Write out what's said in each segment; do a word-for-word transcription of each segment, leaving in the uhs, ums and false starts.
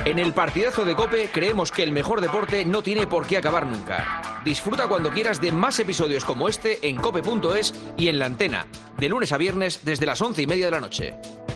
En el partidazo de COPE creemos que el mejor deporte no tiene por qué acabar nunca. Disfruta cuando quieras de más episodios como este en cope punto es y en la antena, de lunes a viernes desde las once y media de la noche.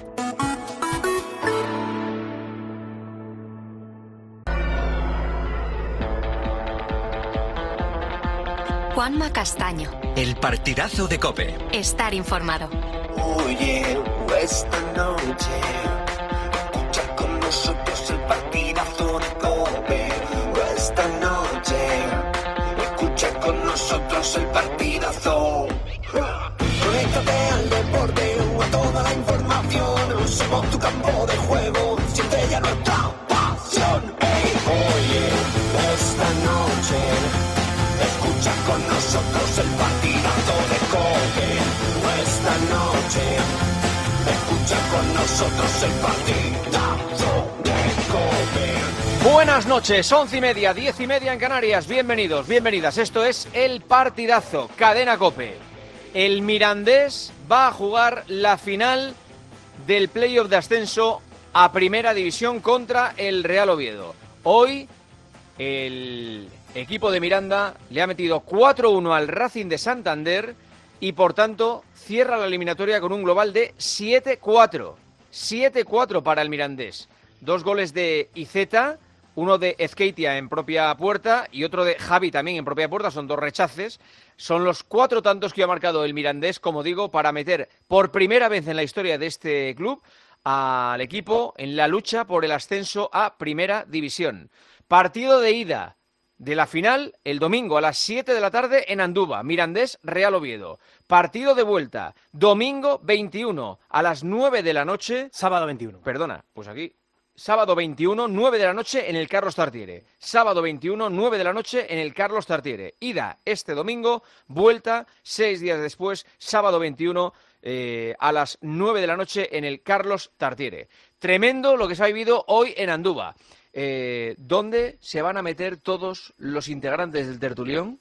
Juanma Castaño. El partidazo de COPE. Estar informado. Oye, esta noche escucha con nosotros el partidazo de COPE. Esta noche escucha con nosotros el partidazo. Conéctate al deporte o a toda la información. Somos tu campo de juego, siempre ya nuestra pasión. Hey, oye, esta noche escucha con nosotros el partidazo de COPE. Esta noche escucha con nosotros el partidazo de COPE. Buenas noches, once y media, diez y media en Canarias. Bienvenidos, bienvenidas. Esto es el partidazo, Cadena COPE. El Mirandés va a jugar la final del playoff de ascenso a Primera División contra el Real Oviedo. Hoy el equipo de Miranda le ha metido cuatro uno al Racing de Santander y por tanto cierra la eliminatoria con un global de siete cuatro. siete cuatro para el Mirandés. Dos goles de Iceta, uno de Ezqueitia en propia puerta y otro de Javi también en propia puerta. Son dos rechaces. Son los cuatro tantos que ha marcado el Mirandés, como digo, para meter por primera vez en la historia de este club al equipo en la lucha por el ascenso a Primera División. Partido de ida de la final el domingo a las siete de la tarde en Andúba, Mirandés Real Oviedo. Partido de vuelta, domingo veintiuno a las nueve de la noche. Sábado veintiuno. Perdona, pues aquí. Sábado veintiuno, nueve de la noche en el Carlos Tartiere. Sábado veintiuno, nueve de la noche en el Carlos Tartiere. Ida este domingo, vuelta seis días después, sábado veintiuno eh, a las nueve de la noche en el Carlos Tartiere. Tremendo lo que se ha vivido hoy en Andúba. Eh, ¿Dónde se van a meter todos los integrantes del tertulión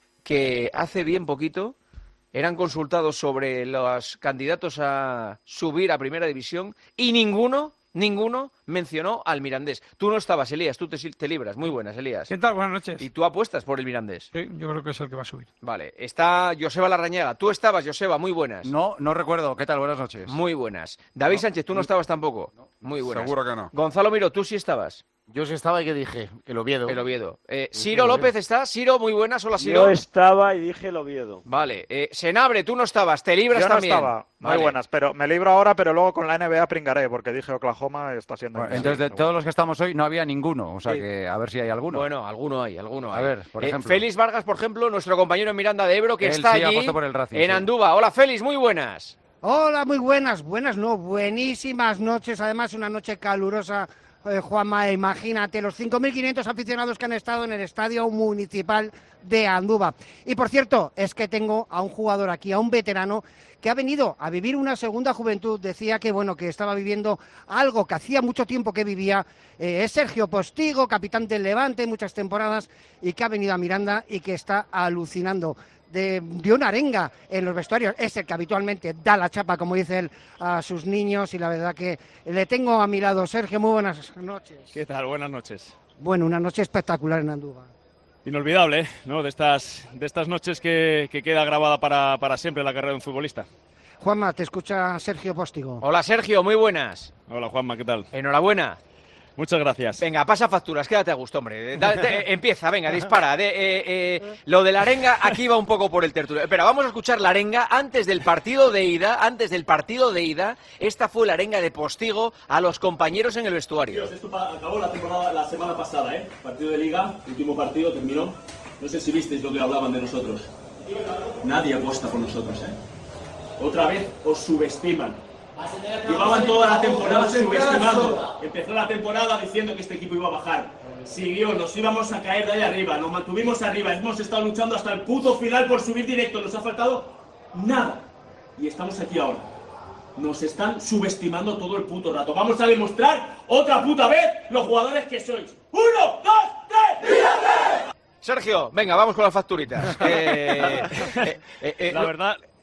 que hace bien poquito eran consultados sobre los candidatos a subir a Primera División y ninguno, ninguno mencionó al Mirandés? Tú no estabas, Elías, tú te, te libras. Muy buenas, Elías. ¿Qué tal? Buenas noches. ¿Y tú apuestas por el Mirandés? Sí, yo creo que es el que va a subir. Vale, está Joseba Larrañaga. Tú estabas, Joseba, muy buenas. No, no recuerdo. ¿Qué tal? Buenas noches. Muy buenas. David no, Sánchez, tú no estabas tampoco. No, muy buenas. Seguro que no. Gonzalo Miró, tú sí estabas. Yo sí estaba y ¿qué dije? El Oviedo. El Oviedo. Eh, Siro López está. Siro, muy buenas. Hola, Siro. Yo estaba y dije el Oviedo. Vale. Eh, Senabre, tú no estabas. Te libras Yo no también. estaba. Muy vale. buenas. Pero me libro ahora, pero luego con la N B A pringaré, porque dije Oklahoma está siendo... Bueno, entonces, de todos los que estamos hoy, no había ninguno. O sea Sí. que a ver si hay alguno. Bueno, alguno hay, alguno hay. A ver, por Eh, ejemplo. Félix Vargas, por ejemplo, nuestro compañero en Miranda de Ebro, que Él está sí allí apostó por el Racing, en sí. Andúba. Hola, Félix, muy buenas. Hola, muy buenas. Buenas, no, buenísimas noches. Además, una noche calurosa. Eh, Juanma, imagínate los cinco mil quinientos aficionados que han estado en el Estadio Municipal de Andúba. Y por cierto, es que tengo a un jugador aquí, a un veterano que ha venido a vivir una segunda juventud. Decía que bueno, que estaba viviendo algo que hacía mucho tiempo que vivía. Eh, es Sergio Postigo, capitán del Levante, muchas temporadas, y que ha venido a Miranda y que está alucinando. De, de una arenga en los vestuarios, es el que habitualmente da la chapa, como dice él, a sus niños, y la verdad que le tengo a mi lado. Sergio, muy buenas noches. ¿Qué tal? Buenas noches. Bueno, una noche espectacular en Andúba. Inolvidable, ¿no? De estas, de estas noches que, que queda grabada para, para siempre en la carrera de un futbolista. Juanma, te escucha Sergio Postigo. Hola, Sergio, muy buenas. Hola, Juanma, ¿qué tal? Enhorabuena. Muchas gracias. Venga, pasa facturas, quédate a gusto, hombre. Da, de, empieza, venga, dispara. De, eh, eh, lo de la arenga, aquí va un poco por el tertulio. Espera, vamos a escuchar la arenga antes del partido de ida. Antes del partido de ida, esta fue la arenga de Postigo a los compañeros en el vestuario. Esto acabó la temporada la semana pasada, ¿eh? Partido de liga, último partido, terminó. No sé si visteis lo que hablaban de nosotros. Nadie apuesta por nosotros, ¿eh? Otra vez os subestiman. Llevaban toda la temporada subestimando. Empezó la temporada diciendo que este equipo iba a bajar. Siguió, nos íbamos a caer de ahí arriba, nos mantuvimos arriba. Hemos estado luchando hasta el puto final por subir directo. Nos ha faltado nada. Y estamos aquí ahora. Nos están subestimando todo el puto rato. Vamos a demostrar otra puta vez los jugadores que sois. ¡Uno, dos, tres! ¡Tírate! Sergio, venga, vamos con las facturitas. Eh, eh, eh, eh, la verdad...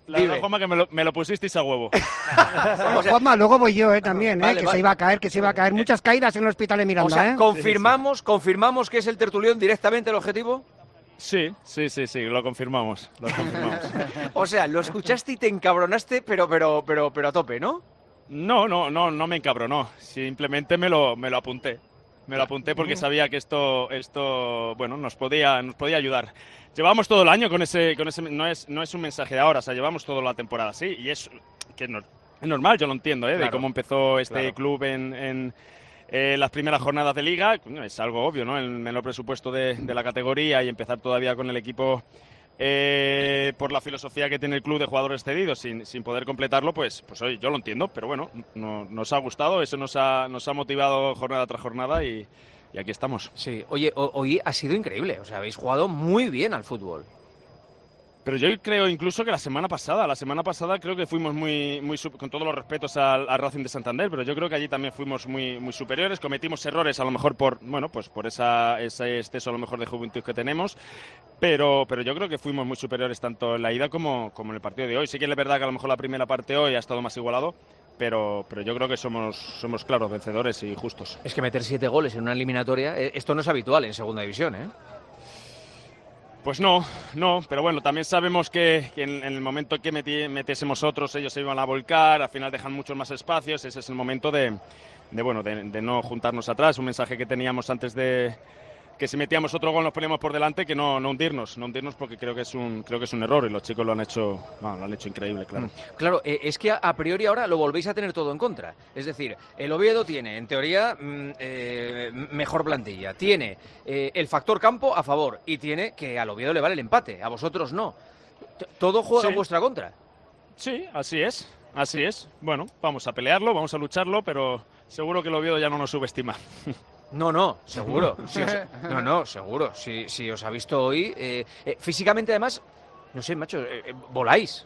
La verdad, Juanma, que me lo, me lo pusisteis a huevo. O sea, Juanma, luego voy yo, eh, también, eh, vale, que vale. se iba a caer, que se iba a caer. Muchas caídas en el hospital de Miranda, O sea, ¿eh? confirmamos, confirmamos que es el tertulión directamente el objetivo. Sí, sí, sí, sí, lo confirmamos. Lo confirmamos. O sea, lo escuchaste y te encabronaste, pero, pero, pero, pero a tope, ¿no? No, no, no, no me encabronó. Simplemente me lo, me lo apunté. Me lo apunté porque sabía que esto, esto, bueno, nos podía, nos podía ayudar. Llevamos todo el año con ese, con ese, no es, no es un mensaje de ahora, o sea, llevamos toda la temporada así y es que no, es normal, yo lo entiendo, ¿eh? Claro, de cómo empezó este claro. club en, en eh, las primeras jornadas de liga, es algo obvio, ¿no? El menor presupuesto de, de la categoría y empezar todavía con el equipo. Eh, por la filosofía que tiene el club de jugadores cedidos sin, sin poder completarlo, pues, pues oye, yo lo entiendo, pero bueno, no, nos ha gustado, eso nos ha, nos ha motivado jornada tras jornada y, y aquí estamos. Sí, oye, o- hoy ha sido increíble, o sea, habéis jugado muy bien al fútbol. Pero yo creo incluso que la semana pasada, la semana pasada creo que fuimos muy, muy su- con todos los respetos al, al Racing de Santander, pero yo creo que allí también fuimos muy, muy superiores, cometimos errores a lo mejor por, bueno, pues por esa, ese exceso a lo mejor de juventud que tenemos, pero, pero yo creo que fuimos muy superiores tanto en la ida como, como en el partido de hoy. Sí que es verdad que a lo mejor la primera parte hoy ha estado más igualado, pero, pero yo creo que somos, somos claros vencedores y justos. Es que meter siete goles en una eliminatoria, eh, esto no es habitual en segunda división, ¿eh? Pues no, no, pero bueno, también sabemos que, que en, en el momento que meti- metiésemos otros, ellos se iban a volcar, al final dejan muchos más espacios, ese es el momento de, de bueno, de, de no juntarnos atrás, un mensaje que teníamos antes de que si metíamos otro gol nos poníamos por delante, que no, no hundirnos, no hundirnos porque creo que es un, creo que es un error y los chicos lo han hecho, bueno, lo han hecho increíble, claro. Claro, eh, es que a, a priori ahora lo volvéis a tener todo en contra. Es decir, el Oviedo tiene, en teoría, mm, eh, mejor plantilla. Tiene eh, el factor campo a favor y tiene que al Oviedo le vale el empate, a vosotros no. T- Todo juega Sí. en vuestra contra. Sí, así es, así es. Bueno, vamos a pelearlo, vamos a lucharlo, pero seguro que el Oviedo ya no nos subestima. No, no, seguro. Si os- no, no, seguro. Si, si os ha visto hoy, eh, eh, físicamente además, no sé, macho, eh, eh, voláis.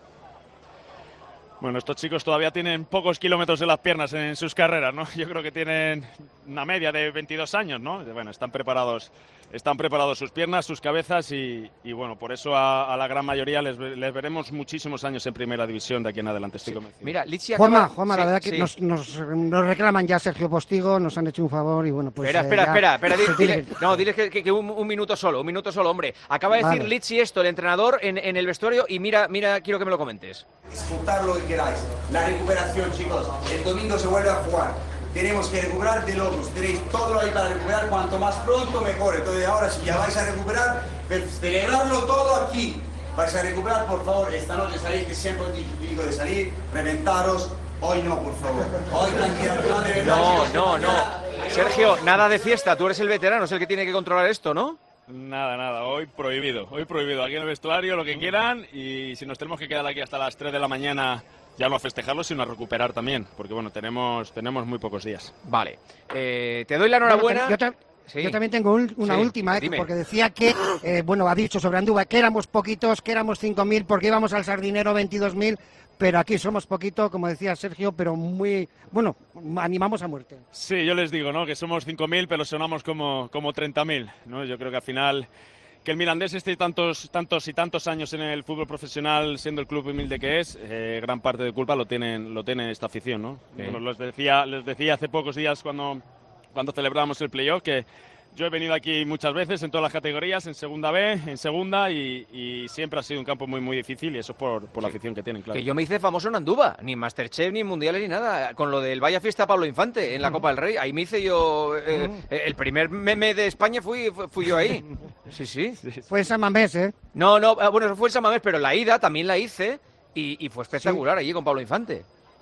Bueno, estos chicos todavía tienen pocos kilómetros en las piernas en sus carreras, ¿no? Yo creo que tienen una media de veintidós años, ¿no? Bueno, están preparados, están preparados sus piernas, sus cabezas y, y bueno, por eso a, a la gran mayoría les, ve- les veremos muchísimos años en primera división de aquí en adelante, estoy convencido. Mira, Lichi Juanma, acaba... Juanma, Sí, la verdad que sí. nos, nos, nos reclaman ya Sergio Postigo, nos han hecho un favor y bueno, pues... espera, eh, espera, ya espera, espera, di- se tiene dile, que- no, diles que, que- que un, un minuto solo, un minuto solo, hombre. Acaba de decir Vale. Lichi esto, el entrenador, en, en el vestuario, y mira, mira, quiero que me lo comentes. Disfrutar lo que queráis. La recuperación, chicos. El domingo se vuelve a jugar. Tenemos que recuperar de locos. Tenéis todo lo ahí para recuperar. Cuanto más pronto, mejor. Entonces, ahora, si ya vais a recuperar, pues, celebrarlo todo aquí. Vais a recuperar, por favor. Esta noche salís, que siempre os digo de salir. Reventaros. Hoy no, por favor. Hoy tranquila, no, de verdad, No, chicos, no, no. Sergio, nada de fiesta, tú eres el veterano, es el que tiene que controlar esto, ¿no? Nada, nada, hoy prohibido, hoy prohibido. Aquí en el vestuario lo que quieran y si nos tenemos que quedar aquí hasta las tres de la mañana, ya no a festejarlo, sino a recuperar también, porque bueno, tenemos, tenemos muy pocos días. Vale, eh, te doy la enhorabuena. Yo, ta- Sí. yo también tengo un- una Sí, última, eh, dime. porque decía que, eh, bueno, ha dicho sobre Andúba que éramos poquitos, que éramos cinco mil, porque íbamos al Sardinero veintidós mil, pero aquí somos poquito, como decía Sergio, pero muy, bueno, animamos a muerte. Sí, yo les digo, ¿no? Que somos cinco mil, pero sonamos como, como treinta mil, ¿no? Yo creo que al final que el Mirandés esté tantos, tantos y tantos años en el fútbol profesional, siendo el club humilde que es, eh, gran parte de culpa lo tienen, lo tiene esta afición, ¿no? Sí. Bueno, les decía, les decía hace pocos días cuando, cuando celebrábamos el playoff que yo he venido aquí muchas veces en todas las categorías, en segunda B, en segunda, y, y siempre ha sido un campo muy, muy difícil y eso es por, por la afición que tienen, claro. Que yo me hice famoso en Andúba, ni en Masterchef, ni en Mundiales, ni nada. Con lo del Vaya Fiesta Pablo Infante en la Copa del Rey. Ahí me hice yo. eh, eh, el primer meme de España fui, fui, fui yo ahí. Sí, sí. Fue San Mamés, ¿eh? No, no, ah, bueno, eso fue en San Mamés, pero la ida también la hice y, y fue espectacular allí con Pablo Infante.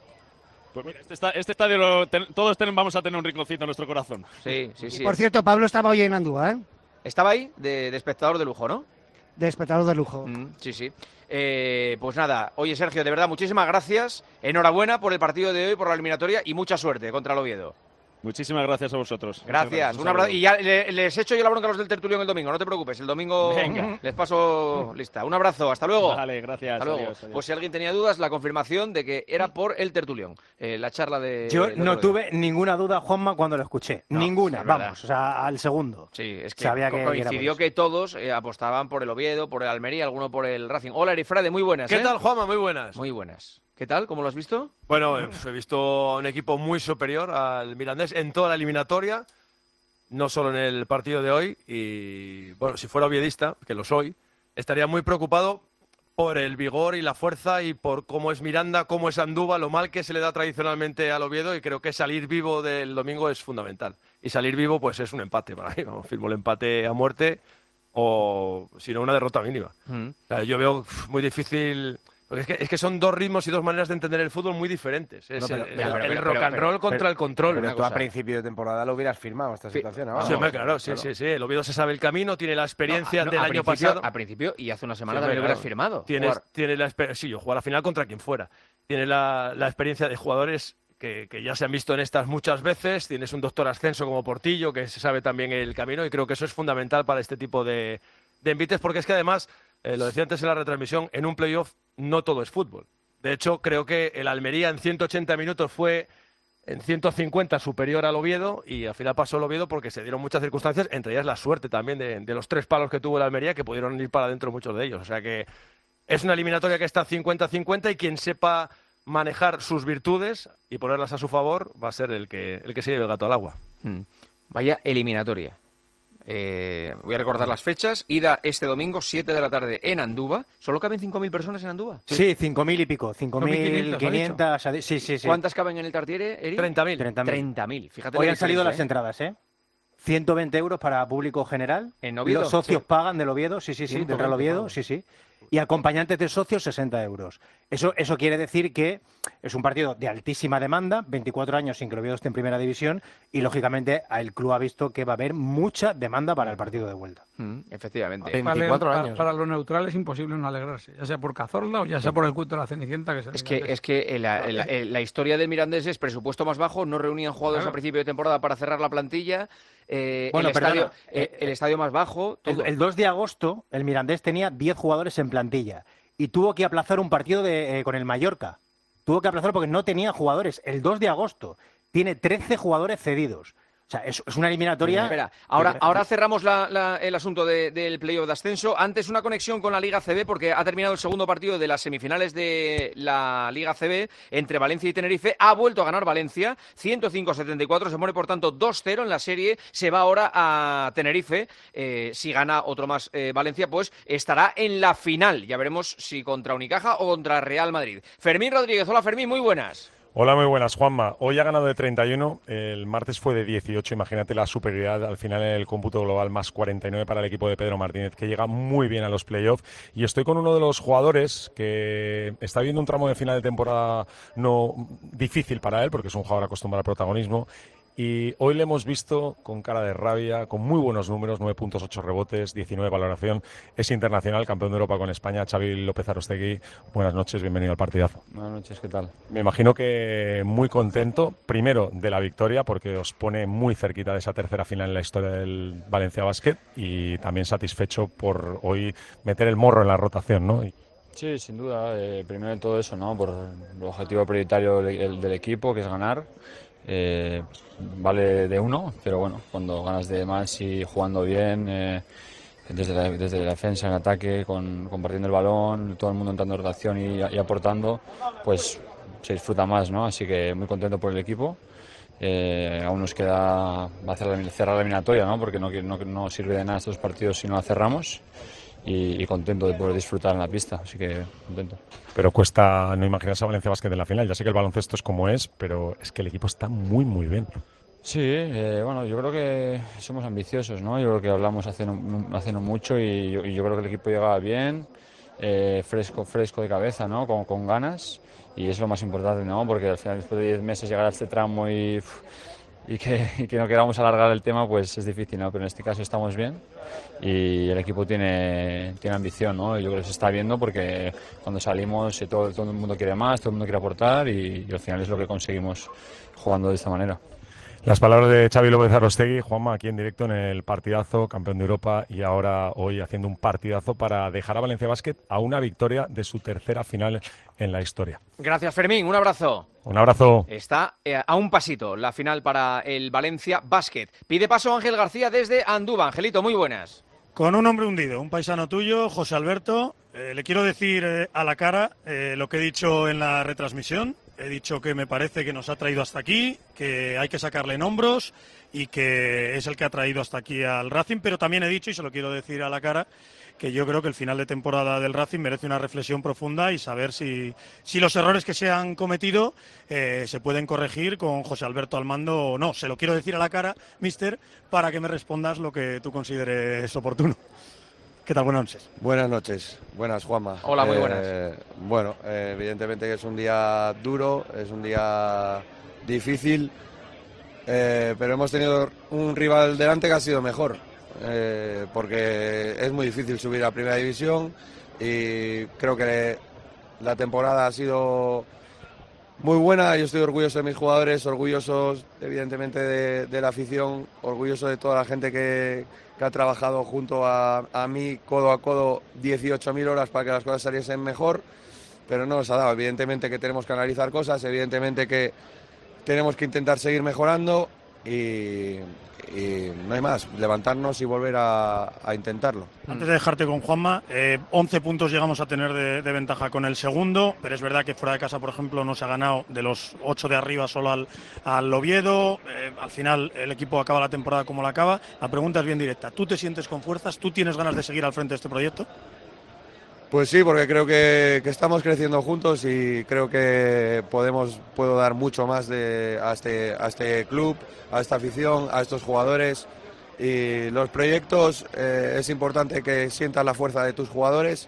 Pues mira, este, esta- este estadio lo ten- todos ten- vamos a tener un rinconcito en nuestro corazón. Sí, sí, sí. Por cierto, Pablo estaba hoy en Andúa, ¿eh? Estaba ahí de, de espectador de lujo, ¿no? De espectador de lujo. Mm, sí, sí. Eh, pues nada, oye Sergio, de verdad, muchísimas gracias. Enhorabuena por el partido de hoy, por la eliminatoria y mucha suerte contra el Oviedo. Muchísimas gracias a vosotros. Gracias, un abrazo. Y ya le- les echo yo la bronca a los del tertulión el domingo, no te preocupes, el domingo Venga. les paso lista. Un abrazo, hasta luego. Vale, gracias. Hasta luego. Adiós, adiós. Pues si alguien tenía dudas, la confirmación de que era por el tertulión, eh, la charla de... Yo del no otro día. tuve ninguna duda, Juanma, cuando lo escuché. No, Ninguna, es verdad. vamos, o sea, al segundo. Sí, es que Sabía co- que- que era coincidió por que todos eh, apostaban por el Oviedo, por el Almería, alguno por el Racing. Hola, Erifrade, muy buenas. ¿Qué ¿eh? tal, Juanma? Muy buenas. Muy buenas. ¿Qué tal? ¿Cómo lo has visto? Bueno, eh, he visto un equipo muy superior al Mirandés en toda la eliminatoria, no solo en el partido de hoy. Y bueno, si fuera oviedista, que lo soy, estaría muy preocupado por el vigor y la fuerza y por cómo es Miranda, cómo es Andúba, lo mal que se le da tradicionalmente al Oviedo, y creo que salir vivo del domingo es fundamental. Y salir vivo pues es un empate para mí, vamos, firmo el empate a muerte o si no una derrota mínima. Mm. O sea, yo veo uf, muy difícil, porque es que, es que son dos ritmos y dos maneras de entender el fútbol muy diferentes. Es No, pero- el, el- pero- el pero- rock pero- and roll pero- contra el control. Pero una tú a cosa. principio de temporada lo hubieras firmado esta situación ahora. Sí, hombre, claro, sí, sí, sí. El Oviedo se sabe el camino, tiene la experiencia No, no, del a año principio- pasado. A principio, y hace una semana Sí, también lo hombre, hubieras claro. firmado. Tienes, Jugar. tienes la exper- sí, yo jugar a la final contra quien fuera. Tienes la, la experiencia de jugadores que, que ya se han visto en estas muchas veces. Tienes un doctor ascenso como Portillo, que se sabe también el camino, y creo que eso es fundamental para este tipo de, de envites, porque es que además, eh, lo decía antes en la retransmisión, en un playoff no todo es fútbol. De hecho, creo que el Almería en ciento ochenta minutos fue en ciento cincuenta superior al Oviedo, y al final pasó el Oviedo porque se dieron muchas circunstancias, entre ellas la suerte también de, de los tres palos que tuvo el Almería, que pudieron ir para adentro muchos de ellos. O sea que es una eliminatoria que está cincuenta cincuenta, y quien sepa manejar sus virtudes y ponerlas a su favor va a ser el que, el que se lleve el gato al agua. Mm. Vaya eliminatoria. Eh, voy a recordar las fechas. Ida este domingo, siete de la tarde en Andúba. ¿Solo caben cinco mil personas en Andúba? Sí, cinco mil y pico, cinco mil quinientos. Sí, sí, sí. ¿Cuántas caben en el Tartiere, Eri? treinta mil. treinta mil. Fíjate Hoy la han salido las diferencia, ¿eh? entradas, ¿eh? ciento veinte euros para público general. ¿En Oviedo? Los socios Sí. pagan del Oviedo, sí, sí, sí, del Real Oviedo, sí, sí. Y acompañantes de socios, sesenta euros. Eso, eso quiere decir que es un partido de altísima demanda, veinticuatro años sin que el Oviedo esté en primera división, y lógicamente el club ha visto que va a haber mucha demanda para el partido de vuelta. Mm, efectivamente. veinticuatro Para- años. Para los neutrales es imposible no alegrarse, ya sea por Cazorla o ya sea por el culto de la Cenicienta. Que Es que, es que la, la- la historia del Mirandés es presupuesto más bajo, no reunían jugadores Claro. a principio de temporada para cerrar la plantilla, eh, Bueno, el, perdona, estadio, eh, el estadio más bajo, El, todo. el dos de agosto, el Mirandés tenía diez jugadores en plantilla y tuvo que aplazar un partido de, eh, con el Mallorca. Tuvo que aplazar porque no tenía jugadores. El dos de agosto tiene trece jugadores cedidos. O sea, es, es una eliminatoria... Espera, ahora, ahora cerramos la- la- el asunto de- del playoff de ascenso. Antes una conexión con la Liga C B, porque ha terminado el segundo partido de las semifinales de la Liga C B entre Valencia y Tenerife. Ha vuelto a ganar Valencia, ciento cinco a setenta y cuatro, se pone por tanto dos cero en la serie. Se va ahora a Tenerife. Eh, si gana otro más eh, Valencia, pues estará en la final. Ya veremos si contra Unicaja o contra Real Madrid. Fermín Rodríguez, hola Fermín, muy buenas. Hola, muy buenas, Juanma. Hoy ha ganado de treinta y uno, el martes fue de dieciocho. Imagínate la superioridad al final en el cómputo global, más cuarenta y nueve para el equipo de Pedro Martínez, que llega muy bien a los playoffs. Y estoy con uno de los jugadores que está viendo un tramo de final de temporada no difícil para él, porque es un jugador acostumbrado al protagonismo. Y hoy le hemos visto con cara de rabia, con muy buenos números, nueve puntos, ocho rebotes, diecinueve valoración. Es internacional, campeón de Europa con España, Xavi López Arostegui. Buenas noches, bienvenido al partidazo. Buenas noches, ¿qué tal? Me imagino que muy contento, primero de la victoria, porque os pone muy cerquita de esa tercera final en la historia del Valencia Basket, y también satisfecho por hoy meter el morro en la rotación, ¿no? Y Sí, sin duda. Eh, primero de todo eso, ¿no? Por el objetivo prioritario del, del equipo, que es ganar. Eh, vale de uno, pero bueno, cuando ganas de más y jugando bien, eh, desde, la, desde la defensa, en ataque, con, compartiendo el balón, todo el mundo entrando en rotación y, y aportando, pues se disfruta más, ¿no? Así que muy contento por el equipo. Eh, aún nos queda hacer la, cerrar la eliminatoria, ¿no? Porque no, no, no sirve de nada estos partidos si no la cerramos. Y, y contento de poder disfrutar en la pista, así que contento. Pero cuesta no imaginarse a Valencia Basket en la final. Ya sé que el baloncesto es como es, pero es que el equipo está muy, muy bien. Sí, eh, bueno, yo creo que somos ambiciosos, ¿no? Yo creo que hablamos hace no, hace no mucho y yo, y yo creo que el equipo llega bien, eh, fresco, fresco de cabeza, ¿no? Con, con ganas, y es lo más importante, ¿no? Porque al final, después de diez meses, llegar a este tramo y... Uf, Y que, y que no queramos alargar el tema, pues es difícil, ¿no? Pero en este caso estamos bien y el equipo tiene, tiene ambición, ¿no? Yo creo que se está viendo porque cuando salimos todo, todo el mundo quiere más, todo el mundo quiere aportar y, y al final es lo que conseguimos jugando de esta manera. Las palabras de Xavi López Arostegui, Juanma, aquí en directo en el partidazo, campeón de Europa, y ahora hoy haciendo un partidazo para dejar a Valencia Basket a una victoria de su tercera final en la historia. Gracias, Fermín. Un abrazo. Un abrazo. Está eh, a un pasito la final para el Valencia Basket. Pide paso Ángel García desde Andúba. Angelito, muy buenas. Con un hombre hundido, un paisano tuyo, José Alberto. Eh, le quiero decir eh, a la cara eh, lo que he dicho en la retransmisión. He dicho que me parece que nos ha traído hasta aquí, que hay que sacarle en hombros y que es el que ha traído hasta aquí al Racing, pero también he dicho, y se lo quiero decir a la cara, que yo creo que el final de temporada del Racing merece una reflexión profunda y saber si, si los errores que se han cometido eh, se pueden corregir con José Alberto al mando o no. Se lo quiero decir a la cara, mister, para que me respondas lo que tú consideres oportuno. ¿Qué tal? Buenas noches. Buenas noches. Buenas, Juanma. Hola, muy eh, buenas. Bueno, eh, evidentemente que es un día duro, es un día difícil, eh, pero hemos tenido un rival delante que ha sido mejor, eh, porque es muy difícil subir a Primera División y creo que la temporada ha sido muy buena. Yo estoy orgulloso de mis jugadores, orgulloso evidentemente de, de la afición, orgulloso de toda la gente que... que ha trabajado junto a, a mí codo a codo dieciocho mil horas para que las cosas saliesen mejor, pero no nos ha dado. Evidentemente que tenemos que analizar cosas, evidentemente que tenemos que intentar seguir mejorando y, y no hay más, levantarnos y volver a, a intentarlo. Antes de dejarte con Juanma, eh, once puntos llegamos a tener de, de ventaja con el segundo, pero es verdad que fuera de casa, por ejemplo, no se ha ganado de los ocho de arriba solo al, al Oviedo. Eh, al final el equipo acaba la temporada como la acaba. La pregunta es bien directa, ¿tú te sientes con fuerzas? ¿Tú tienes ganas de seguir al frente de este proyecto? Pues sí, porque creo que, que estamos creciendo juntos y creo que podemos, puedo dar mucho más de, a, este, a este club, a esta afición, a estos jugadores. Y los proyectos, eh, es importante que sientas la fuerza de tus jugadores.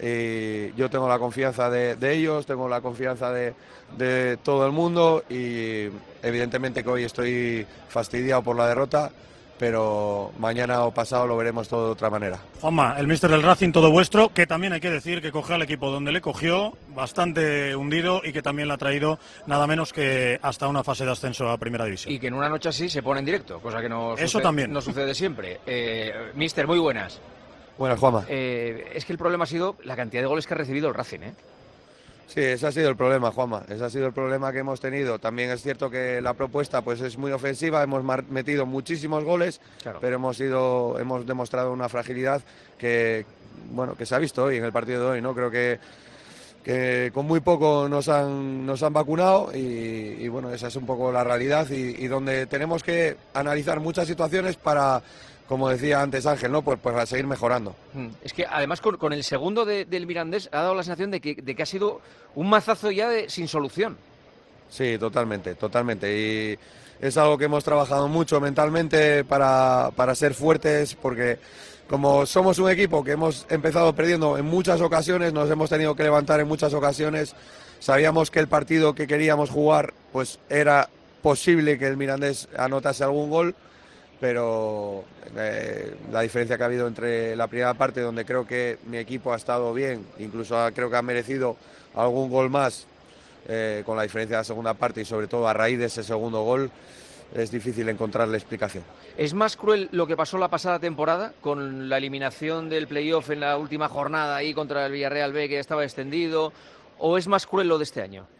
Y yo tengo la confianza de, de ellos, tengo la confianza de, de todo el mundo y evidentemente que hoy estoy fastidiado por la derrota, pero mañana o pasado lo veremos todo de otra manera. Juanma, el míster del Racing, todo vuestro, que también hay que decir que coge al equipo donde le cogió, bastante hundido y que también le ha traído nada menos que hasta una fase de ascenso a Primera División. Y que en una noche así se pone en directo, cosa que no, Eso sucede, también. no sucede siempre. Eh, míster, muy buenas. Buenas, Juanma. Eh, es que el problema ha sido la cantidad de goles que ha recibido el Racing, ¿eh? Sí, ese ha sido el problema, Juanma. Ese ha sido el problema que hemos tenido. También es cierto que la propuesta pues es muy ofensiva, hemos metido muchísimos goles, claro, pero hemos ido, hemos demostrado una fragilidad que, bueno, que se ha visto hoy en el partido de hoy, ¿no? Creo que, que con muy poco nos han, nos han vacunado y, y bueno, esa es un poco la realidad y, y donde tenemos que analizar muchas situaciones para, como decía antes Ángel, ¿no? Pues, pues a seguir mejorando. Es que además con, con el segundo de, del Mirandés ha dado la sensación de que, de que ha sido un mazazo ya de, sin solución. Sí, totalmente, totalmente. Y es algo que hemos trabajado mucho mentalmente para, para ser fuertes, porque como somos un equipo que hemos empezado perdiendo en muchas ocasiones, nos hemos tenido que levantar en muchas ocasiones, sabíamos que el partido que queríamos jugar, pues era posible que el Mirandés anotase algún gol, pero eh, la diferencia que ha habido entre la primera parte, donde creo que mi equipo ha estado bien, incluso ha, creo que ha merecido algún gol más, eh, con la diferencia de la segunda parte y sobre todo a raíz de ese segundo gol, es difícil encontrarle explicación. ¿Es más cruel lo que pasó la pasada temporada, con la eliminación del playoff en la última jornada ahí contra el Villarreal B, que ya estaba extendido, o es más cruel lo de este año?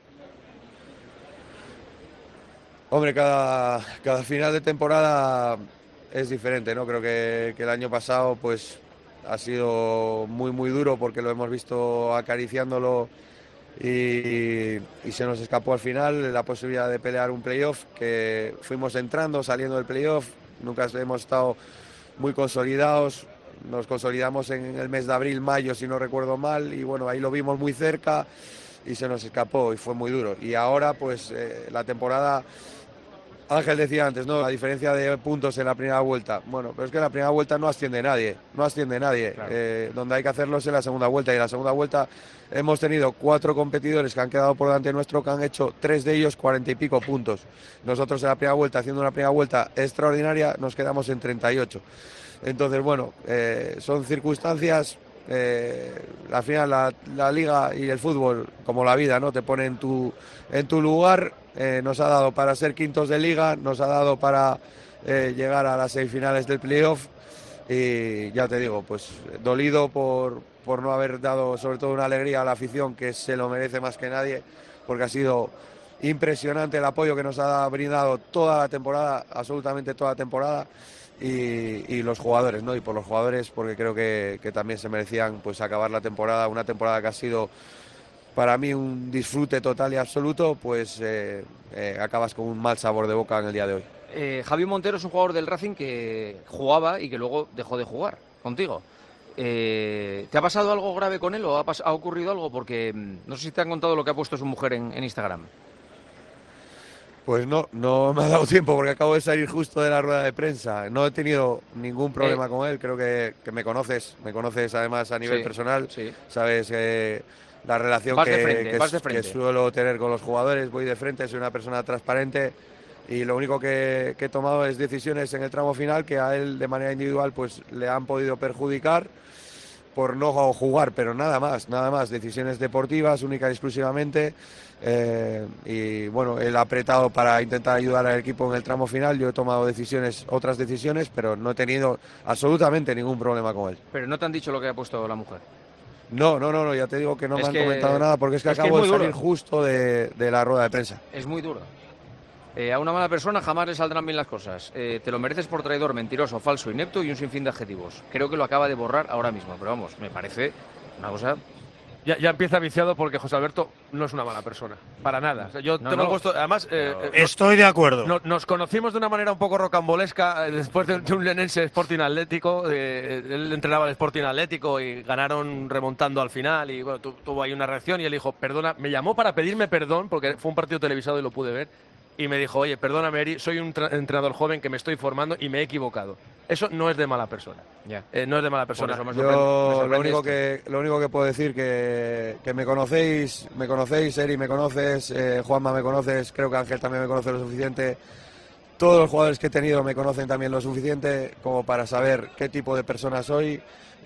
Hombre, cada, cada final de temporada es diferente, ¿no? Creo que, que el año pasado pues ha sido muy muy duro porque lo hemos visto acariciándolo y, y se nos escapó al final la posibilidad de pelear un playoff, que fuimos entrando, saliendo del playoff, nunca hemos estado muy consolidados, nos consolidamos en el mes de abril, mayo si no recuerdo mal, y bueno, ahí lo vimos muy cerca y se nos escapó y fue muy duro. Y ahora pues eh, la temporada... Ángel decía antes, ¿no? La diferencia de puntos en la primera vuelta. Bueno, pero es que en la primera vuelta no asciende nadie, no asciende nadie. Claro. Eh, donde hay que hacerlo es en la segunda vuelta. Y en la segunda vuelta hemos tenido cuatro competidores que han quedado por delante nuestro, que han hecho tres de ellos cuarenta y pico puntos. Nosotros en la primera vuelta, haciendo una primera vuelta extraordinaria, nos quedamos en treinta y ocho. Entonces, bueno, eh, son circunstancias eh, al final la, la liga y el fútbol, como la vida, ¿no? Te pone en tu, en tu lugar. Eh, nos ha dado para ser quintos de liga, nos ha dado para eh, llegar a las semifinales del playoff y ya te digo, pues dolido por, por no haber dado sobre todo una alegría a la afición que se lo merece más que nadie, porque ha sido impresionante el apoyo que nos ha brindado toda la temporada, absolutamente toda la temporada. Y, y los jugadores, ¿no? Y por los jugadores, porque creo que, que también se merecían pues acabar la temporada, una temporada que ha sido para mí un disfrute total y absoluto, pues eh, eh, acabas con un mal sabor de boca en el día de hoy. Eh, Javi Montero es un jugador del Racing que jugaba y que luego dejó de jugar contigo. Eh, ¿Te ha pasado algo grave con él o ha, ha ocurrido algo? Porque no sé si te han contado lo que ha puesto su mujer en, en Instagram. Pues no, no me ha dado tiempo porque acabo de salir justo de la rueda de prensa. No he tenido ningún problema eh. con él, creo que, que me conoces, me conoces además a nivel sí, personal, sí. Sabes que la relación vas que, de frente, que, vas de que frente. suelo tener con los jugadores, voy de frente, soy una persona transparente y lo único que, que he tomado es decisiones en el tramo final que a él de manera individual pues le han podido perjudicar por no jugar, pero nada más, nada más, decisiones deportivas única y exclusivamente. Eh, y bueno, él ha apretado para intentar ayudar al equipo en el tramo final. Yo he tomado decisiones, otras decisiones, pero no he tenido absolutamente ningún problema con él. Pero no te han dicho lo que ha puesto la mujer. No, no, no, no, ya te digo que no es me han que, comentado nada porque es que es acabo que es de salir duro. justo de, de la rueda de prensa. Es muy duro. Eh, a una mala persona jamás le saldrán bien las cosas. Eh, te lo mereces por traidor, mentiroso, falso, inepto y un sinfín de adjetivos. Creo que lo acaba de borrar ahora mismo, pero vamos, me parece una cosa... Ya, ya empieza viciado porque José Alberto no es una mala persona, para nada. O sea, yo No, te lo no, he puesto, además, eh, pero- eh, Estoy de acuerdo. no- nos conocimos de una manera un poco rocambolesca eh, después de, de un lenense Sporting Atlético. eh, él entrenaba el Sporting Atlético y ganaron remontando al final. Y bueno, tu- tuvo ahí una reacción y él dijo, perdona, me llamó para pedirme perdón porque fue un partido televisado y lo pude ver. Y me dijo, oye, perdóname, Eri, soy un tra- entrenador joven que me estoy formando y me he equivocado. Eso no es de mala persona. Ya. Eh, no es de mala persona. eso me sorprende- me Yo sorprende lo único esto. que lo único que puedo decir que, que me conocéis, me conocéis, Eri me conoces, eh, Juanma me conoces, creo que Ángel también me conoce lo suficiente. Todos los jugadores que he tenido me conocen también lo suficiente como para saber qué tipo de persona soy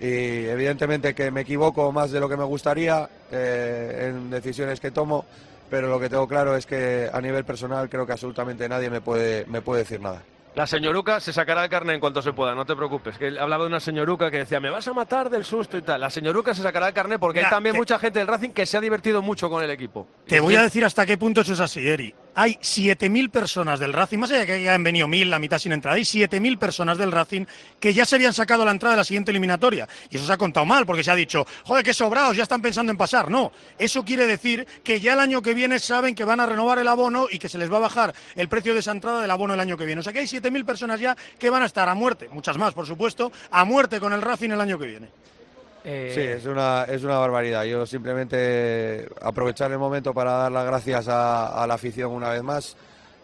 y evidentemente que me equivoco más de lo que me gustaría eh, en decisiones que tomo, pero lo que tengo claro es que a nivel personal creo que absolutamente nadie me puede me puede decir nada. La señoruca se sacará el carnet en cuanto se pueda, no te preocupes. Que él hablaba de una señoruca que decía, me vas a matar del susto y tal. La señoruca se sacará el carnet porque Mira, hay también te- mucha gente del Racing que se ha divertido mucho con el equipo. Te voy a decir hasta qué punto eso es así, Eri. Hay siete mil personas del Racing, más allá de que hayan venido mil, la mitad sin entrada, hay siete mil personas del Racing que ya se habían sacado la entrada de la siguiente eliminatoria. Y eso se ha contado mal, porque se ha dicho, joder, qué sobrados, ya están pensando en pasar. No, eso quiere decir que ya el año que viene saben que van a renovar el abono y que se les va a bajar el precio de esa entrada del abono el año que viene. O sea que hay siete mil personas ya que van a estar a muerte, muchas más, por supuesto, a muerte con el Racing el año que viene. Eh, Sí, es una, es una barbaridad. Yo simplemente aprovechar el momento para dar las gracias a, a la afición una vez más,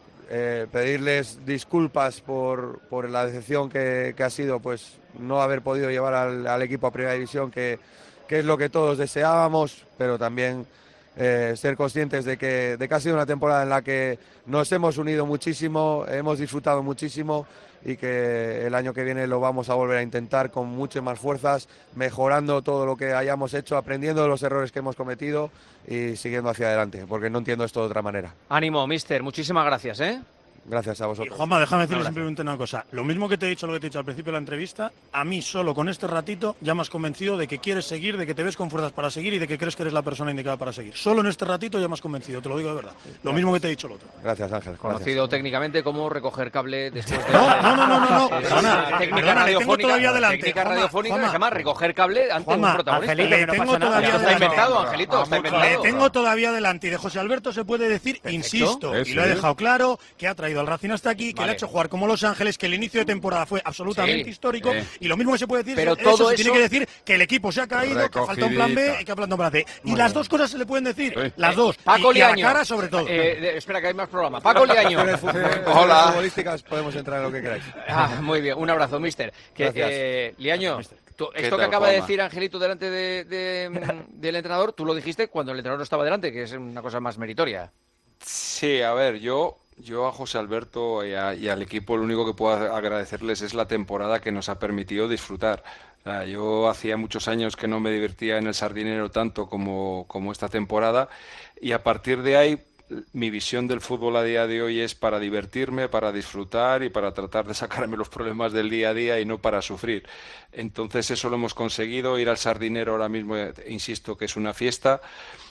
eh, pedirles disculpas por, por la decepción que, que ha sido pues no haber podido llevar al, al equipo a Primera División, que, que es lo que todos deseábamos, pero también eh, ser conscientes de que, de que ha sido una temporada en la que nos hemos unido muchísimo, hemos disfrutado muchísimo y que el año que viene lo vamos a volver a intentar con muchas más fuerzas, mejorando todo lo que hayamos hecho, aprendiendo de los errores que hemos cometido y siguiendo hacia adelante, porque no entiendo esto de otra manera. Ánimo, mister, muchísimas gracias, ¿eh? Gracias a vosotros. Juanma, déjame decirle Un abrazo. simplemente una cosa. Lo mismo que te he dicho, lo que te he dicho al principio de la entrevista, a mí solo con este ratito ya me has convencido de que quieres seguir, de que te ves con fuerzas para seguir y de que crees que eres la persona indicada para seguir. Solo en este ratito ya me has convencido, te lo digo de verdad. Lo mismo que te he dicho el otro. Gracias, Ángel. Conocido técnicamente como recoger cable después de... No, no, no, no, no, no, Es perdona, una técnica perdona, le tengo radiofónica, todavía delante. técnica Juanma, radiofónica que Juanma. se llama recoger cable ante Juanma, un protagonista. Angelito, le tengo todavía Está delante. inventado, Angelito, está Le inventado. tengo todavía delante y de José Alberto se puede decir, insisto, y lo he dejado claro, que ha traído al Racing hasta aquí, que Vale. le ha hecho jugar como Los Ángeles, que el inicio de temporada fue absolutamente Sí, histórico, sí. y lo mismo que se puede decir, Pero es todo eso, se tiene eso- que decir que el equipo se ha caído, que falta un plan B Recogidita. y que ha falta un plan C. Y Muy las bien. dos cosas se le pueden decir, Sí. las dos, Paco y, y a la Liaño. cara sobre todo. Eh, de- espera, que hay más programa. Paco Liaño. Hola. Futbolísticas podemos entrar en lo que queráis. Ah, muy bien, un abrazo, mister. Que, Gracias. eh, Liaño, tú- ¿Qué esto que tal, acaba de Juanma? decir Angelito delante de, de- del entrenador, tú lo dijiste cuando el entrenador no estaba delante, que es una cosa más meritoria. Sí, a ver, yo Yo a José Alberto y, a- y al equipo lo único que puedo agradecerles es la temporada que nos ha permitido disfrutar. O sea, yo hacía muchos años que no me divertía en el Sardinero tanto como, como esta temporada y a partir de ahí mi visión del fútbol a día de hoy es para divertirme, para disfrutar y para tratar de sacarme los problemas del día a día y no para sufrir. Entonces eso lo hemos conseguido, ir al Sardinero ahora mismo, eh, insisto que es una fiesta.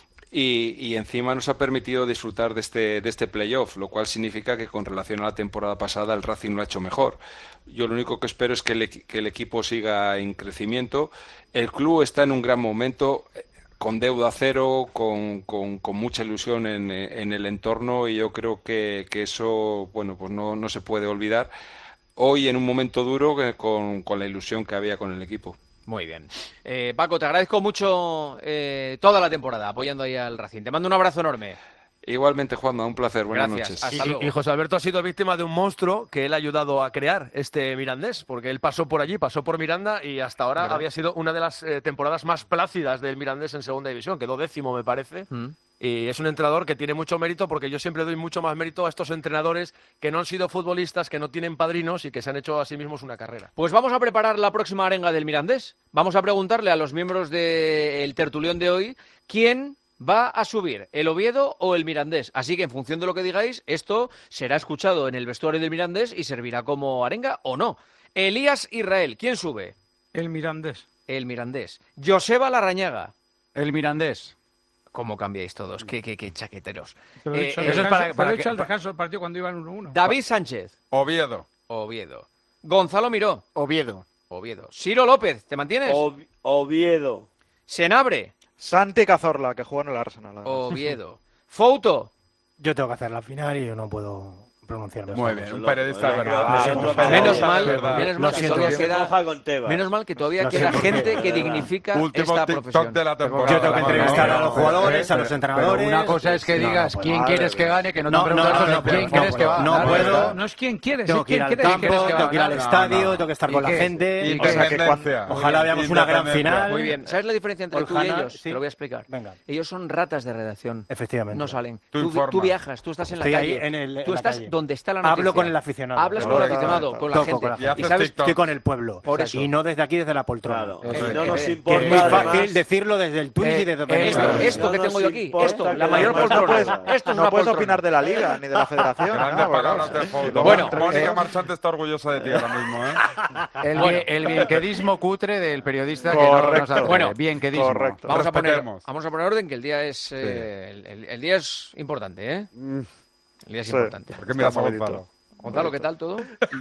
Y, y encima nos ha permitido disfrutar de este, de este playoff, lo cual significa que con relación a la temporada pasada el Racing lo ha hecho mejor. Yo lo único que espero es que el, equi- que el equipo siga en crecimiento. El club está en un gran momento, eh, con deuda cero, con, con- con mucha ilusión en, eh, en el entorno y yo creo que, que eso bueno, pues no, no se puede olvidar. Hoy en un momento duro eh, con, con la ilusión que había con el equipo. Muy bien. Eh, Paco, te agradezco mucho eh, toda la temporada apoyando ahí al Racing. Te mando un abrazo enorme. Igualmente, Juanma, un placer. Buenas Gracias. noches. Hasta Y, luego. y José Alberto ha sido víctima de un monstruo que él ha ayudado a crear, este Mirandés, porque él pasó por allí, pasó por Miranda y hasta ahora ¿Verdad? había sido una de las eh, temporadas más plácidas del Mirandés en segunda división, quedó décimo me parece. Mm. Y es un entrenador que tiene mucho mérito porque yo siempre doy mucho más mérito a estos entrenadores que no han sido futbolistas, que no tienen padrinos y que se han hecho a sí mismos una carrera. Pues vamos a preparar la próxima arenga del Mirandés. Vamos a preguntarle a los miembros del tertulión de hoy quién va a subir, el Oviedo o el Mirandés. Así que en función de lo que digáis, esto será escuchado en el vestuario del Mirandés y servirá como arenga o no. Elías Israel, ¿quién sube? El Mirandés. El Mirandés. Joseba Larrañaga. El Mirandés. ¿Cómo cambiáis todos? Qué, qué, qué chaqueteros. Te lo he Eh, dicho, eh, al eso es descanso- para- te lo para he que- dicho al descanso del partido cuando iban uno uno. David Sánchez. Oviedo. Oviedo. Gonzalo Miró. Oviedo. Oviedo. Ciro López, ¿te mantienes? Ov- Oviedo. Senabre. Santi Cazorla, que jugó en el Arsenal. además. Oviedo. Fouto. Yo tengo que hacer la final y yo no puedo pronunciarme. Muy bien, un periodista de Lo verdad. siento. Un periodista Menos de mal, verdad. menos Lo mal que siento. todavía Se queda, moja con Tebas. menos mal que todavía Lo queda siento. gente que De dignifica Último esta TikTok profesión. de la temporada. Yo tengo que entrevistar a los jugadores, a los Pero entrenadores. una cosa es que No, digas no, quién no, quieres no, que gane, que no te no, han preguntado no, no, sobre quién no, crees no, que va. no Claro, puedo. ¿verdad? No es quién quieres, Tengo es que ir quién al quieres campo, que va a tengo que ir al ganar. estadio, no. tengo que estar ¿Y con la qué? gente. Y O sea, que cuando- Independencia. ojalá veamos una gran Independencia. final. Muy bien. ¿Sabes la diferencia entre tú y Ojalá, ellos? sí. Te lo voy a explicar. Venga. Ellos son ratas de redacción. Efectivamente. No salen. Tú Tú, informas. tú viajas, tú estás en la Estoy ahí calle. en el- en tú la estás calle. donde está la noticia. Hablo con el aficionado. Hablas con el Correcto. aficionado, con la Toco gente. con la Y haces Y sabes, TikTok. Estoy con el pueblo. Por O sea, eso. Y no desde aquí, desde la poltrona. Claro. Eso Y no es. nos Que Que importa. es muy además, fácil decirlo desde el Twitch Eh, y desde donde esto, venga. esto No que nos tengo yo aquí, importa esto, que la la mayor demás- No puedes, poltrona. Esto es no una puedes poltrona. opinar de la liga ni de la federación. Grandes nada, porque, palabras claro, de Fouto. sí, Bueno, Mónica eh, Marchante está orgullosa de ti ahora mismo, ¿eh? El, Bueno. bien- el bienquedismo cutre del periodista que no Correcto. nos atreve. Bueno, Bienquedismo. correcto. Vamos a, poner, Respetemos. vamos a poner orden, que el día es eh, el, el- el día es importante, ¿eh? El día es Sí. importante. ¿Por qué miras a Está Gonzalo? Gonzalo, ¿qué tal todo?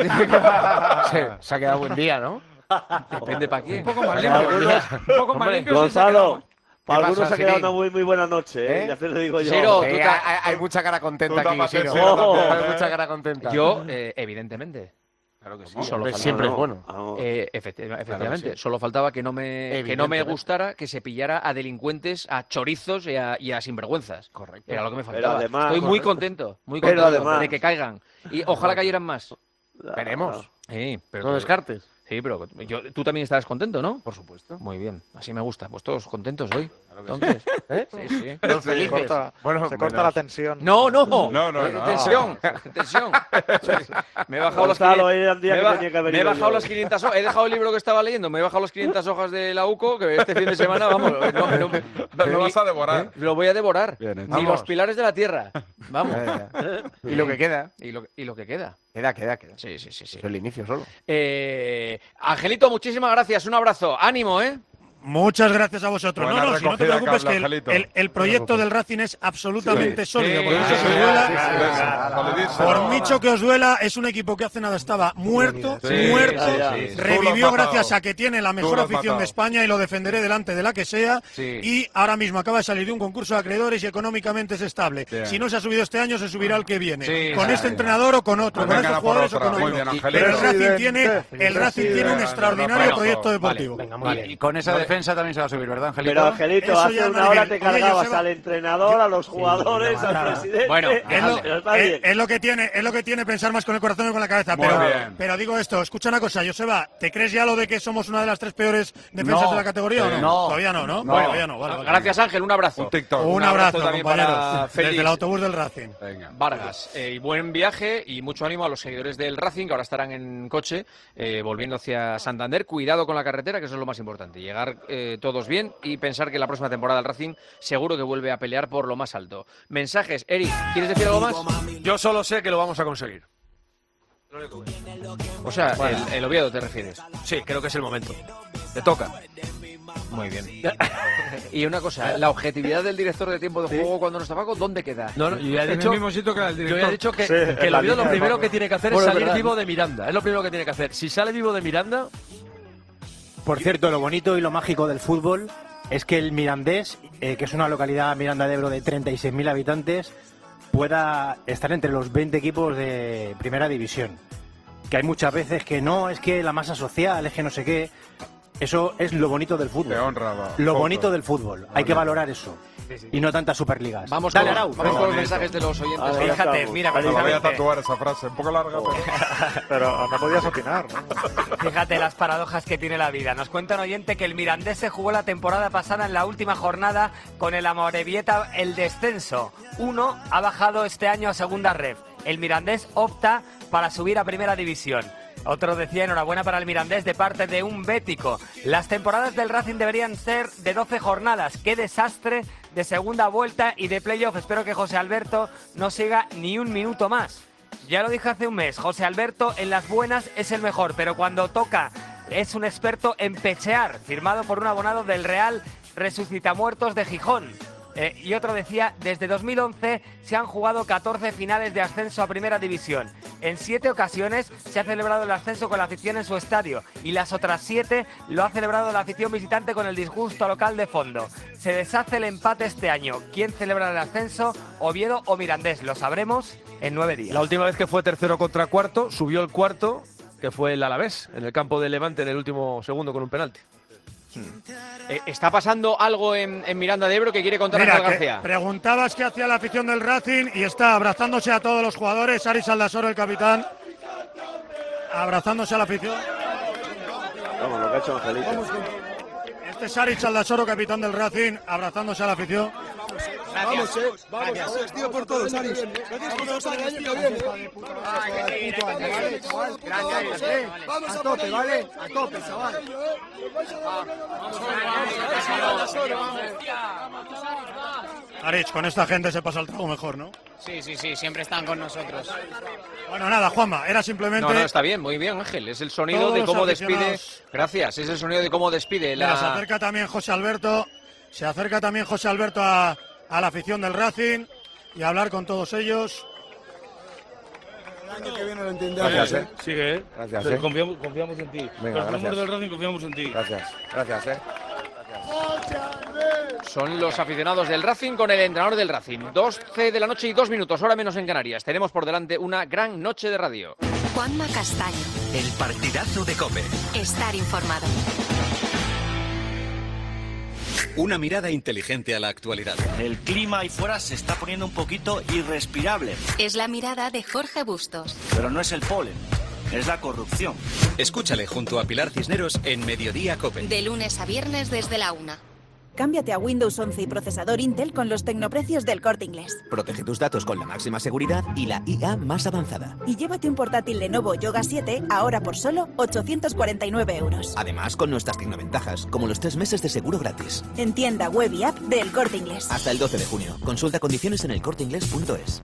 se, se ha quedado buen día, ¿no? Depende para quién. Un poco más Para limpio. algunos- Un poco más limpio. sí se Gonzalo, para ¿Qué algunos pasa, ha quedado Sirín? una muy, muy buena noche, ¿eh? ¿Eh? Ya te lo digo yo. Ciro, Eh, tú hay, ta- hay- hay mucha cara Tú contenta aquí, tápate, Siro. Siro, Ojo. también, Hay ¿eh? mucha cara contenta. Yo, eh, evidentemente. claro que sí. Solo Hombre, faltaba- siempre No, es bueno. vamos. Eh, efecti- efectivamente, sí. solo faltaba que no me que no me Evidentemente. gustara que se pillara a delincuentes, a chorizos y a, y a sinvergüenzas. Correcto. Era lo que me Pero faltaba. además- Estoy muy Correcto. contento, muy Pero contento además- de que caigan. Y ojalá cayeran más. Veremos. Sí, pero No descartes. Sí, pero yo- tú también estarás contento, ¿no? Por supuesto. Muy bien, así me gusta. Pues todos contentos hoy. Entonces, ¿Eh? sí, sí. Todos Se felices. corta, Bueno, se corta menos- la tensión. No, no, No, no, no. Tensión, tensión. Me he bajado, las, Gonzalo, quinientas- hoy era el día me he que ba- tenía que haber me he ido bajado yo. las quinientas hojas. He dejado el libro que estaba leyendo, me he bajado las quinientas hojas de la U C O, que este fin de semana, vamos, no, no, Lo, lo vas a devorar. lo voy a devorar. Bien hecho. Ni Vamos. los pilares de la tierra. Vamos. Y lo que queda. Y lo, y lo que queda. Queda, queda, queda. Sí, sí, sí. sí. Es el inicio solo. Eh, Angelito, muchísimas gracias. Un abrazo. Ánimo, ¿eh? Muchas gracias a vosotros. Buena no, no, si no te recogida, preocupes, que el, Angelito. el- el proyecto del Racing es absolutamente Sí. sólido. Sí, Por mucho sí, que os sí, duela, sí, sí, solidísimo. por mucho que os duela, es un equipo que hace nada estaba muerto, Sí, muerto, sí, sí, sí. Tú lo revivió has matado. gracias a que tiene la Tú mejor lo has afición matado. de España y lo defenderé delante de la que sea. Sí. Y ahora mismo acaba de salir de un concurso de acreedores y económicamente es estable. Bien. Si no se ha subido este año, se subirá el que viene. Sí, con sí, este sí. entrenador o con otro, Pues con vengan estos a por jugadores o otra. con Muy otro. bien, Pero el Angelito. Racing tiene, el Racing tiene un Presidente. extraordinario Bueno, proyecto vale. deportivo. Venga, muy Y, bien. y con esa Marca defensa también se va a subir, ¿verdad, Angelito? Pero, Angelito, Eso hace ya una no hora digo. te Oye, cargabas Joseba, al entrenador, a los jugadores, no, al nada. presidente. Bueno, Es lo, Pero está es- bien. es lo que tiene, es lo que tiene pensar más con el corazón que con la cabeza. Muy Pero, bien. pero digo esto, escucha una cosa, Joseba, ¿te crees ya lo de que somos una de las tres peores defensas No. de la categoría o no? No. Todavía no, ¿no? No. Bueno, todavía no. Vale, vale. Gracias, Ángel. Un abrazo. Un TikTok. Un abrazo, también para compañeros. Félix Desde el autobús del Racing. Venga. Vargas. Eh, y buen viaje y mucho ánimo a los seguidores del Racing, que ahora estarán en coche, eh, volviendo hacia Santander. Cuidado con la carretera, que eso es lo más importante. Llegar eh, todos bien y pensar que la próxima temporada el Racing seguro que vuelve a pelear por lo más alto. Mensajes. Eric, ¿quieres decir algo más? Yo solo sé que lo vamos a conseguir. O sea, el, el Oviedo te refieres. Sí, creo que es el momento. Te toca. Muy bien. Y una cosa, la objetividad del director de tiempo de juego cuando no está Paco, ¿dónde queda? No, no, yo ya he En el dicho, mismo sitio que el yo director. ya he dicho que, Sí, que en el la Oviedo línea lo de primero Paco. que tiene que hacer Bueno, es es salir verdad. vivo de Miranda. Es lo primero que tiene que hacer. Si sale vivo de Miranda, Por cierto, lo bonito y lo mágico del fútbol es que el Mirandés, eh, que es una localidad, Miranda de Ebro, de treinta y seis mil habitantes, pueda estar entre los veinte equipos de primera división. Que hay muchas veces que no, es que la masa social, es que no sé qué. Eso es lo bonito del fútbol. Te honra, va. Lo Poco. bonito del fútbol. Hay que valorar eso. Y no tantas superligas. Vamos, Dale, con, Arau. vamos con los Bonito. mensajes de los oyentes. Ahora ya Fíjate, estamos. mira, Me la voy a precisamente. tatuar esa frase, un poco larga, pero... Pero no podías opinar, ¿no? Fíjate las paradojas que tiene la vida. Nos cuenta un oyente que el Mirandés se jugó la temporada pasada en la última jornada con el Amorebieta el descenso. Uno ha bajado este año a segunda ref. El Mirandés opta para subir a primera división. Otro decía enhorabuena para el Mirandés de parte de un bético. Las temporadas del Racing deberían ser de doce jornadas. ¡Qué desastre de segunda vuelta y de playoff! Espero que José Alberto no siga ni un minuto más. Ya lo dije hace un mes, José Alberto en las buenas es el mejor, pero cuando toca es un experto en pechear, firmado por un abonado del Real Resucitamuertos de Gijón. Eh, y otro decía, desde dos mil once se han jugado catorce finales de ascenso a Primera División. En siete ocasiones se ha celebrado el ascenso con la afición en su estadio y las otras siete lo ha celebrado la afición visitante con el disgusto local de fondo. Se deshace el empate este año. ¿Quién celebra el ascenso? ¿Oviedo o Mirandés? Lo sabremos en nueve días. la última vez que fue tercero contra cuarto, subió el cuarto, que fue el Alavés, en el campo de Levante en el último segundo con un penalti. Eh, ¿Está pasando algo en, en Miranda de Ebro que quiere contar Mira, Ángel que García? preguntabas qué hacía la afición del Racing y está abrazándose a todos los jugadores. Aris Aldasoro, el capitán, abrazándose a la afición. Vamos, lo que ha hecho Angelito. Este es Aris Aldasoro, capitán del Racing, abrazándose a la afición. Vamos, eh. Vamos, gracias, tío, por todos, Aris. Gracias por los años, tío. Bien, vamos a tope, ¿vale? A tope, chaval. Aris, con esta gente se pasa el trago mejor, ¿no? Sí, sí, sí, siempre están con nosotros. Bueno, nada, Juanma, era simplemente... No, no, está bien, muy bien, Ángel. Es el sonido Todos de los cómo despide. aficionados- Gracias, es el sonido de cómo despide Mira, se la. acerca también José Alberto, se acerca también José Alberto a, a la afición del Racing y a hablar con todos ellos. El año que viene lo entenderás. Gracias, eh. Sigue, ¿eh? Gracias, Pero eh. Confiamos, confiamos en ti. Venga, Los gracias. números del Racing confiamos en ti. Gracias, gracias, eh. Son los aficionados del Racing con el entrenador del Racing. doce de la noche y dos minutos, hora menos en Canarias. Tenemos por delante una gran noche de radio. Juanma Castaño. El partidazo de COPE. Estar informado. Una mirada inteligente a la actualidad. El clima ahí fuera se está poniendo un poquito irrespirable, Es la mirada de Jorge Bustos. pero no es el polen, es la corrupción. Escúchale junto a Pilar Cisneros en Mediodía COPE. De lunes a viernes desde la una. Cámbiate a Windows once y procesador Intel con los tecnoprecios del Corte Inglés. Protege tus datos con la máxima seguridad y la I A más avanzada. Y llévate un portátil Lenovo Yoga siete ahora por solo ochocientos cuarenta y nueve euros. Además, con nuestras tecnoventajas, como los tres meses de seguro gratis. En tienda web y app del Corte Inglés. Hasta el doce de junio. Consulta condiciones en el corte inglés punto es.